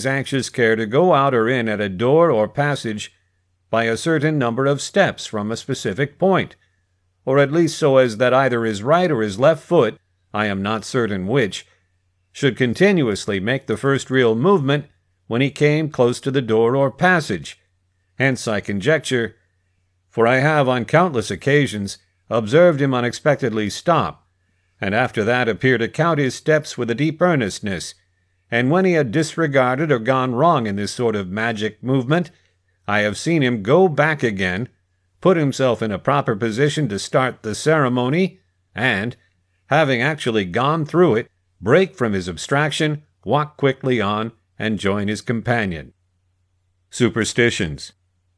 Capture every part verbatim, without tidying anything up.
anxious care to go out or in at a door or passage by a certain number of steps from a specific point, or at least so as that either his right or his left foot, I am not certain which, should continuously make the first real movement when he came close to the door or passage. Hence I conjecture, for I have on countless occasions observed him unexpectedly stop, and after that appear to count his steps with a deep earnestness, and when he had disregarded or gone wrong in this sort of magic movement, I have seen him go back again, put himself in a proper position to start the ceremony, and, having actually gone through it, break from his abstraction, walk quickly on, and join his companion. Superstitions.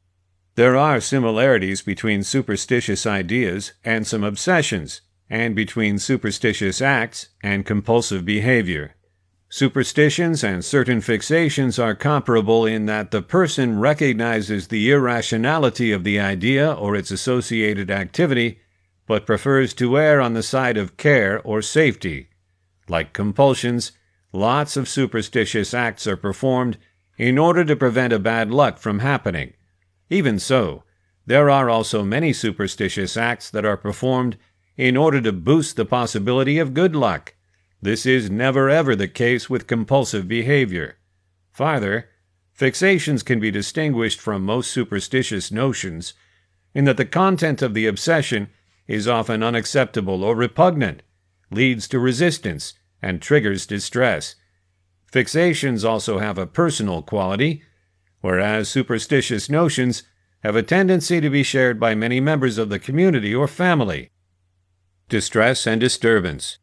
There are similarities between superstitious ideas and some obsessions, and between superstitious acts and compulsive behavior. Superstitions and certain fixations are comparable in that the person recognizes the irrationality of the idea or its associated activity, but prefers to err on the side of care or safety. Like compulsions, lots of superstitious acts are performed in order to prevent a bad luck from happening. Even so, there are also many superstitious acts that are performed in order to boost the possibility of good luck. This is never ever the case with compulsive behavior. Farther, fixations can be distinguished from most superstitious notions in that the content of the obsession is often unacceptable or repugnant, leads to resistance, and triggers distress. Fixations also have a personal quality, whereas superstitious notions have a tendency to be shared by many members of the community or family. Distress and disturbance.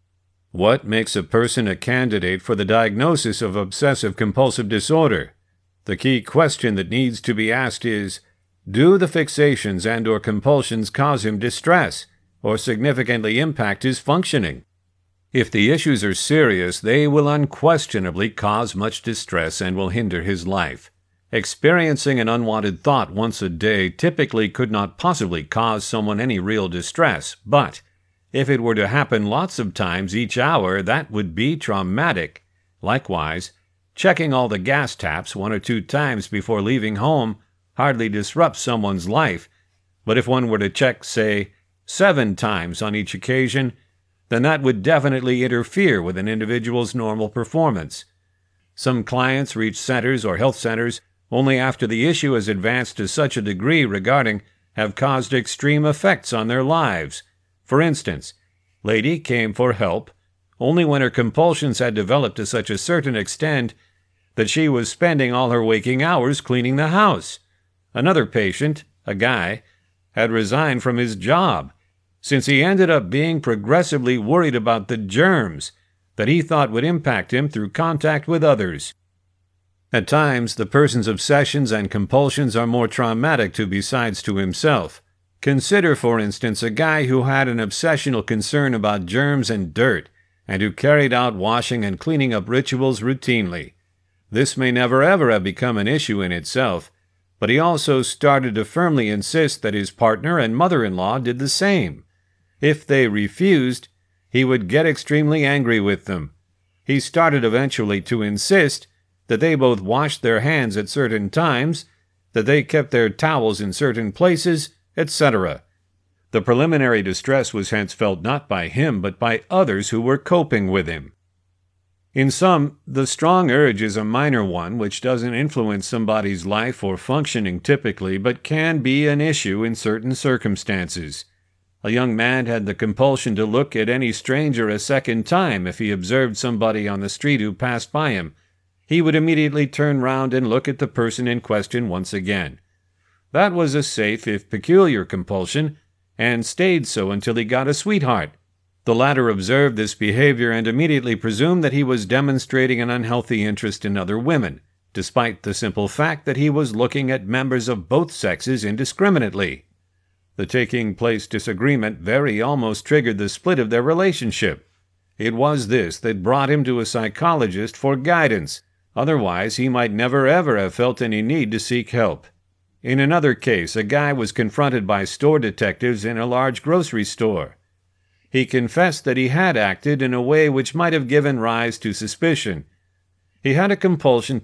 What makes a person a candidate for the diagnosis of obsessive-compulsive disorder? The key question that needs to be asked is, do the fixations and or compulsions cause him distress, or significantly impact his functioning? If the issues are serious, they will unquestionably cause much distress and will hinder his life. Experiencing an unwanted thought once a day typically could not possibly cause someone any real distress, but if it were to happen lots of times each hour, that would be traumatic. Likewise, checking all the gas taps one or two times before leaving home hardly disrupts someone's life, but if one were to check, say, seven times on each occasion, then that would definitely interfere with an individual's normal performance. Some clients reach centers or health centers only after the issue has advanced to such a degree regarding have caused extreme effects on their lives. For instance, lady came for help only when her compulsions had developed to such a certain extent that she was spending all her waking hours cleaning the house. Another patient, a guy, had resigned from his job since he ended up being progressively worried about the germs that he thought would impact him through contact with others. At times, the person's obsessions and compulsions are more traumatic to besides to himself. Consider, for instance, a guy who had an obsessional concern about germs and dirt, and who carried out washing and cleaning up rituals routinely. This may never ever have become an issue in itself, but he also started to firmly insist that his partner and mother-in-law did the same. If they refused, he would get extremely angry with them. He started eventually to insist that they both washed their hands at certain times, that they kept their towels in certain places, et cetera. The preliminary distress was hence felt not by him, but by others who were coping with him. In sum, the strong urge is a minor one which doesn't influence somebody's life or functioning typically, but can be an issue in certain circumstances. A young man had the compulsion to look at any stranger a second time if he observed somebody on the street who passed by him. He would immediately turn round and look at the person in question once again. That was a safe, if peculiar, compulsion, and stayed so until he got a sweetheart. The latter observed this behavior and immediately presumed that he was demonstrating an unhealthy interest in other women, despite the simple fact that he was looking at members of both sexes indiscriminately. The taking place disagreement very almost triggered the split of their relationship. It was this that brought him to a psychologist for guidance. Otherwise, he might never ever have felt any need to seek help. In another case, a guy was confronted by store detectives in a large grocery store. He confessed that he had acted in a way which might have given rise to suspicion. He had a compulsion